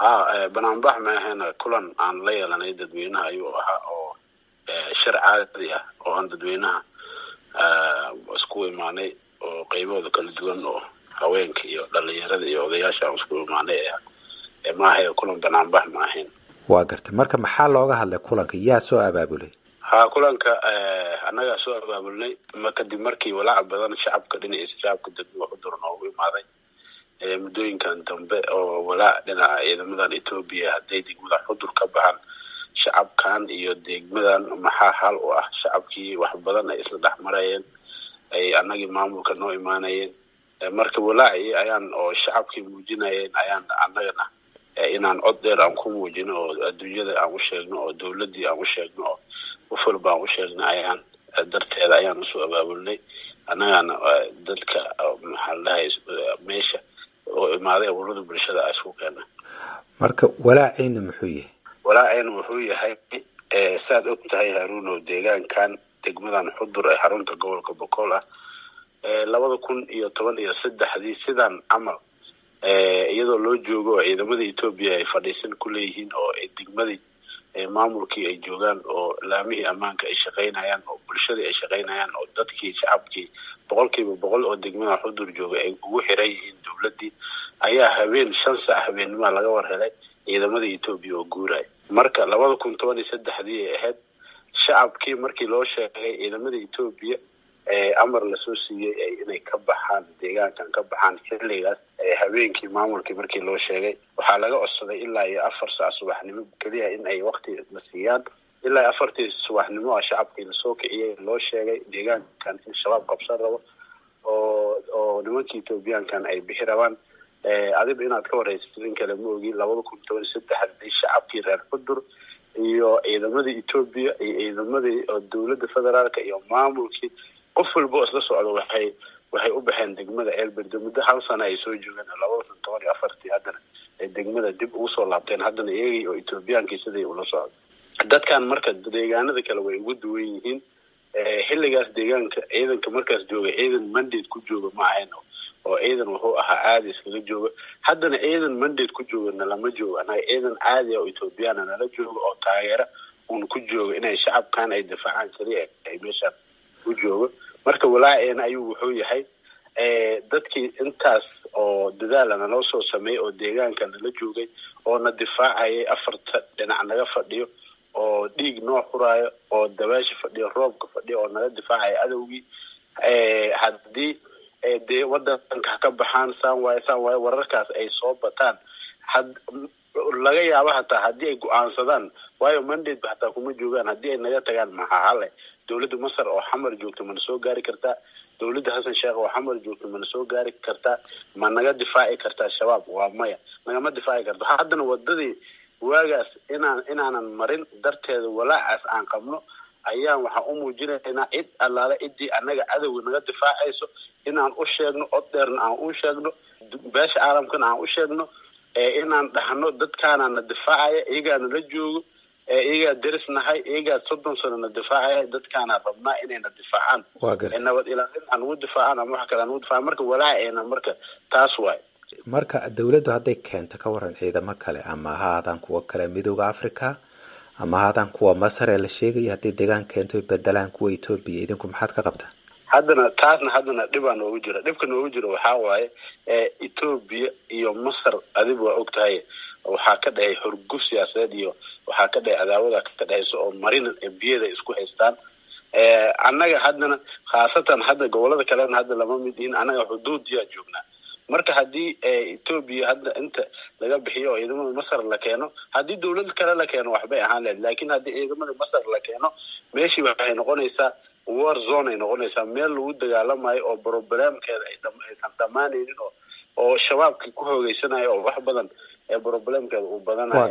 banaanbax ma ahayna kulan aan la yeelanay dadweynaha ayuu ahaa oo shir caadi ah oo aan dadweynaha isku imaanay oo qaybooda kala duwan oo haweenka iyo dhalinyarada iyo odayaasha aan isku imaanay ma ahay kulan banaanbax ma ahayn. waa gartay marka maxaa looga hadlay kulanka yaa soo abaabulay? kulanka annaga soo abaabulnay kadib markii walaac badan shacabka dhinaciisa shacabka degmada Xudur noogu imaaday muddooyinkan dambe oo walaac dhinaca ciidamadan Ethiopia hadday degmada Xudur ka baxaan shacabkan iyo degmadan maxaa hal u ah shacabkii wax badan ay isla dhexmarayeen ay annagii maamulka noo imaanayeen marka walaaci ayaan oo shacabkii muujinayeen ayaan annagana inaan cod dheer aan ku muujino oo adduunyada aan u sheegno oo dawladdii aan u sheegno oo uful baan u sheegno ayaan darteeda ayaan usoo abaabulnay annagana dadka maxaa la dhahay meesha oo imaaday ururada bulshada ay isku keenay. marka walaacayna muxuu yahay? walaacayna wuxuu yahay saad og tahay Haruun oo deegaankan degmadan Xudur ee xarunta gobolka Boqol ah 2013 sidan camal iyadoo loo joogo ciidamada Ethiopia ay fadhiisan ku leeyihiin oo degmadii maamulkii ay joogaan oo laamihii ammaanka ay shaqaynayaan oo bulshadii ay shaqaynayaan oo dadkii shacabkii 100% oo degmada Xudur jooga ay ugu xiran yihiin dawladdii ayaa habeen 5 saac habeenimo laga war helay ciidamada Ethiopia oo guuray. marka 2013 ay ahayd shacabkii markii loo sheegay ciidamada Ethiopia amar la soo siiyay inay ka baxaan deegaankan ka baxaan xilligaas habeenkii maamulkii markii loo sheegay waxaa laga codsaday ilaa 4 saac subaxnimo kaliya in ay waqti la siiyaan ilaa 4 subaxnimo shacabkii la soo kiciyay loo sheegay deegaankan in shabaab qabsan rabo oo nimankii Ethiopiankan ay bixi rabaan adib inaad ka wareysid in kale ma ogi 2013 shacabkii reer Xudur iyo ciidamada Ethiopia iyo ciidamada dawladda federaalka iyo maamulkii qof walba isla socdo waxay u baxeen degmada Elbird muddo hal sano ay soo joogaan 2014 haddana degmada dib ugu soo laabteen haddana iyagii oo Ethiopiankii sidii ula socdo. dadkan marka deegaanada kale way ugu duwan yihiin xilligaas deegaanka ciidanka markaas jooga ciidan mandate ku jooga ma ahayn oo ciidan wuxuu ahaa caadi iskaga jooga haddana ciidan mandate ku joogana lama joogo anaga ciidan caadi oo Ethiopian nala joogo oo taageera ku jooga inay shacabkan ay difaacaan kaliya ay meeshaan u joogo. marka walaacayna ayuu wuxuu yahay dadkii intaas oo dadaalana loo soo sameeyay oo deegaanka nala joogay oo na difaacayay afarta dhinac naga fadhiyo oo dhiig noo xuraayo oo dabaasha fadhiyo roobka fadhiyo oo naga difaacay adawgii haddii dee wadanka ka baxaan saan waaye wararkaas ay soo bataan laga yaabo hataa haddii ay go'aansadaan waayo mandate hataa kuma joogaan haddii ay naga tagaan maxaa hale dawladda Masar oo xamar joogto mana soo gaari kartaa dawladda Xasan Sheekh oo xamar joogto mana soo gaari kartaa ma naga difaaci kartaa shabaab waa maya nagama difaaci karto haddana wadadii waagaas inaanan marin darteeda walaacaas aan qabno ayaan waxaan u muujinaynaa cid allaale ciddii annaga cadowga naga difaacayso inaan u sheegno cod dheerna aan u sheegno beesha caalamkana aan u sheegno inaan dhahno dadkaana na difaacaya iyagaana la joogo iyagaa deris nahay iyagaa 30 sano na difaacaya dadkaana rabnaa inay na difaacaan nabad ilaalin aan ugu difaacaan ama wax kale aan ugu difaacaan marka walaacayna marka taas waay. marka dawladdu hadday keento ka waran ciidamo kale ama ha ahaadaan kuwa kale midowga Afrika ama ha ahaadaan kuwa Masar ee la sheegay hadday deegaan keento bedelaan kuwa Ethiopia idinku maxaad ka qabtaa? haddana dhibaan noogu jira dhibka noogu jira waxaa waaye Ethiopia iyo Masar adib waa ogtahay waxaa ka dhahay hurguf siyaasadeed iyo waxaa ka dhahay cadaawada ka dhahayso oo marina biyada isku haystaan annaga haddana khaasatan hadda gobolada kalena hadda lama mid yihiin annaga xuduudiyaa joognaa marka haddii Ethiopia hadda inta laga bixiyo oo ciidamada Masar la keeno haddii dawlad kale la keeno waxbay ahaan lahayd laakiin haddii ciidamada Masar la keeno meeshii waxay noqonaysaa war zone ay noqonaysaa meel lagu dagaalamayo oo problemkeeda aysan dhamaanaynin oo shabaabkii ku hoogeysanayo oo wax badan problemkeeda uu badanayo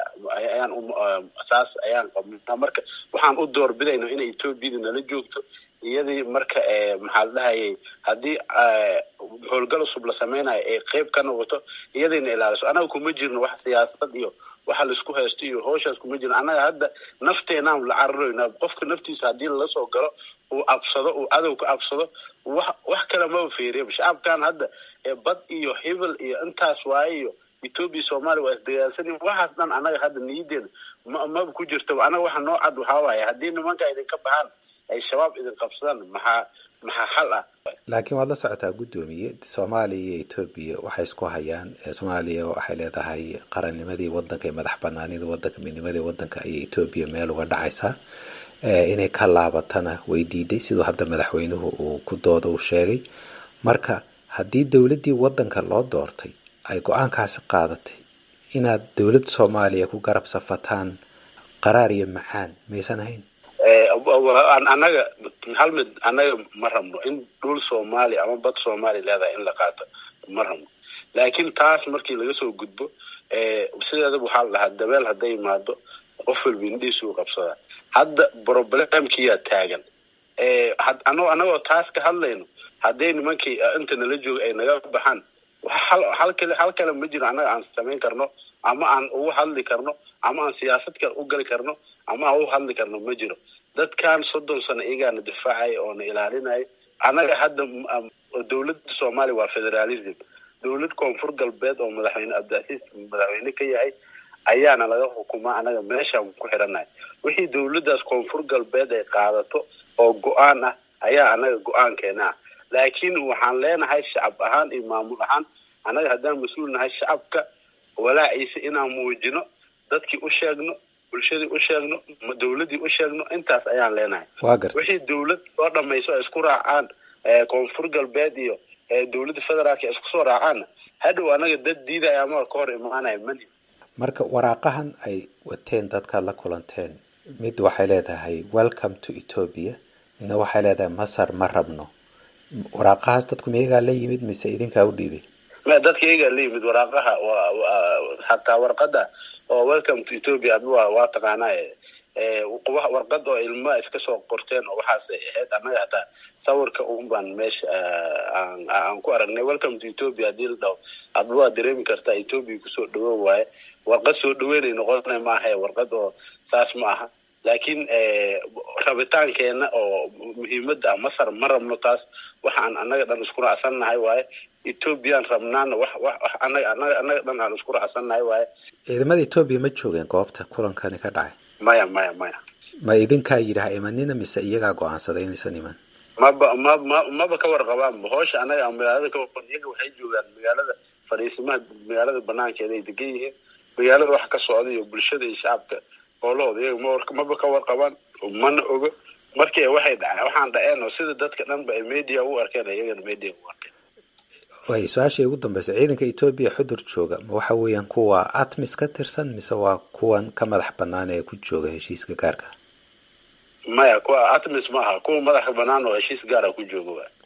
ayaan qabnaa marka waxaan u doorbidayno in Ethiopia nala joogto iyadii marka maxaa la dhahayay haddii howlgal cusub la samaynayo ee qayb ka noqoto iyadayna ilaaliso. anaga kuma jirno wax siyaasad iyo waxa laisku haysto iyo howshaas kuma jirno. anaga hadda nafteenaan la cararayna. qofka naftiisa haddii lala soo galo uu absado, uu cadow ka absado, wax kale maba fiiriya. shacabkan hadda bad iyo hebel iyo intaas waaye iyo Ethiopia Soomaaliya waa isdagaalsan. waxaas dhan anaga hadda niyadeena maba ku jirto. anaga waxa noo cad waxaa waaye haddii nimanka idinka baxaan ay shabaab idin qabsadaan maxaa xal ah. laakiin waad la socotaa guddoomiye, Soomaaliya iyo Ethiopia waxay isku hayaan. Soomaaliya waxay leedahay qarannimadii waddanka iyo madax banaanida waddanka, midnimadii waddanka iyo Ethiopia meel uga dhacaysa. inay ka laabatana way diiday sidoo hadda madaxweynuhu uu ku dooda u sheegay. marka haddii dowladdii waddanka loo doortay ay go-aankaasi qaadatay inaad dowladda Soomaaliya ku garab safataan qaraar iyo macaan maysan ahayn? anaga hal mid anaga ma rabno in dhul Soomaali ama bad Soomaali leedahay in la qaato, ma rabno. laakiin taas markii laga soo gudbo sideedaba waxaa la dhahaa dabeel hadday imaado qof walba indhihiisa uu qabsadaa. hadda problemkiyaa taagan. anagoo taas ka hadlayno hadday nimankii inta nala jooga ay naga baxaan hal kale ma jiro anaga aan samayn karno ama aan ugu hadli karno ama aan siyaasad kale u gali karno ama aan ugu hadli karno ma jiro. dadkan 30 sano iyagaana difaacay oo na ilaalinay. anaga hadda dowladda Soomaaliya waa federalism. dowlad koonfur galbeed oo madaxweyne Abdiasiis madaxweyne ka yahay ayaana laga xukumaa. anaga meeshaan ku xiranahay wixii dowladdaas koonfur galbeed ay qaadato oo go-aan ah ayaa anaga go-aankeena ah. laakiin waxaan leenahay shacab ahaan iyo maamul ahaan anaga haddaan mas-uul nahay shacabka walaaciisa inaan muujino, dadkii u sheegno, bulshadii u sheegno, dowladdii u sheegno, intaas ayaan leenahay. wixii dowlad soo dhamayso ay isku raacaan koonfur galbeed iyo dowladda federaalka isku soo raacaan hadhow anaga dad diidaya ama ka hor imaanaya mani. marka waraaqahan ay wateen dadkaad la kulanteen mid waxay leedahay welcome to Ethiopia, midna waxay leedahay Masar ma rabno. waraaqahaas dadku miyagaa la yimid mise idinkaa u dhiibay? dadka iyagaa la yimid waraaqaha. hataa warqada oo welcome to Ethiopia waa taqaanaa warqad oo ilma iska soo qorteen oo waxaas ahayd. anaga hataa sawirka baan meesha aan ku aragnay. welcome to Ethiopia hadii la dhaho adba waa dareemi kartaa Ethiopia kusoo dhawo waaye. warqad soo dhaweynay noqonay ma aha, warqad oo saas ma aha. laakiin rabitaankeena oo muhiimadda Masar ma rabno taas waxaan anaga dhan isku raacsannahay waaye. Ethiopian rabnaana wax anaga dhan aan isku raacsannahay waaye. ciidamada Ethiopia ma joogeen goobta kulankani ka dhacay? maya ma idinkaa yidhaha imanina mise iyagaa go-aansaday inaysan iman? maba ka warqabaan howsha anaga magaalada iyaga waxay joogaan magaalada fadhiisimaha magaalada banaankeeda ay degan yihiin. magaalada wax ka socda iyo bulshada iyo shacabka howlahooda iyaga maba ka warqabaan, mana ogo. markii waxay dhaceen waxaan dhaceen oo sida dadka dhanba ay media u arkeen iyagana media u arkeen. way su-aashay ugu dambaysa, ciidanka Ethiopia xudur jooga ma waxa weeyaan kuwa ATMIS ka tirsan mise waa kuwan ka madax bannaan ee ku jooga heshiiska gaarka? maya kuwa ATMIS maaha, kuwa madax bannaan oo heshiis gaara ku jooga.